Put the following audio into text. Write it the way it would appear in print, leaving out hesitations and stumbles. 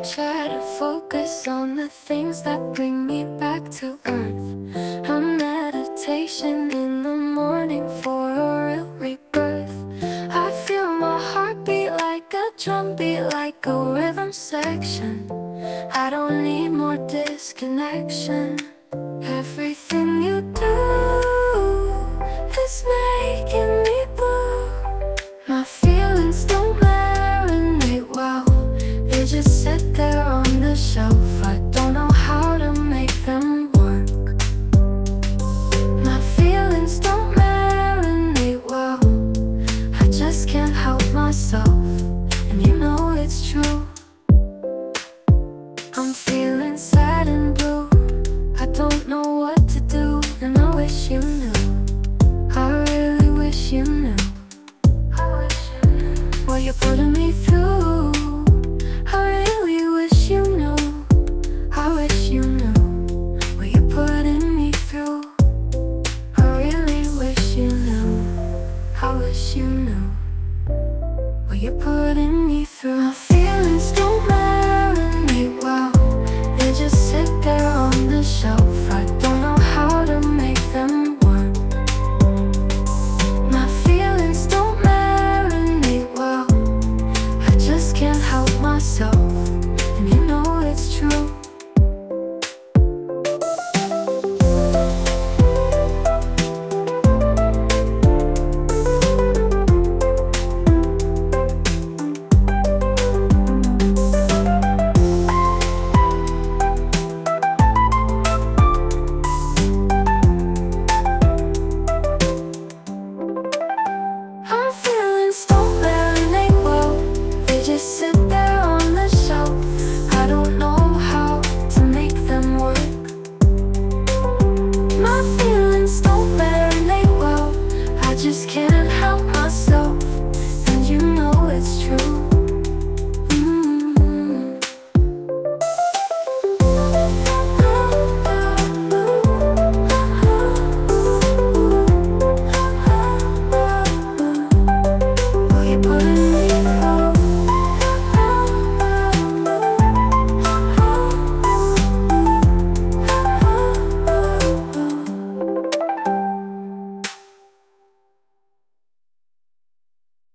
try to focus on the things that bring me back to earth. A meditation in the morning for a real rebirth. I feel my heart beat like a drum beat, like a rhythm section. I don't need more disconnection. Everything you do is making me blue. My feelings don't marinate well, they just sit there on the shelf. I don't know how to make them work. My feelings don't marinate well, I just can't help myself, and you know it's true. I'm feeling sad and blue, I don't know what to do, and I wish you knew. I really wish you knew what you're putting me through. I really wish you knew. I wish you knew what you're putting me through. I really wish you knew. I wish you knew what you're putting me through. My feelings don't marinate well, they just sit there on the shelf. I don't know how to make them work. My feelings don't marinate well, I just can't help myself, and you know it's true. Our feelings don't marinate well, they just sit there on the shelf. I don't know how to make them work. My feelings don't marinate well, I just can't help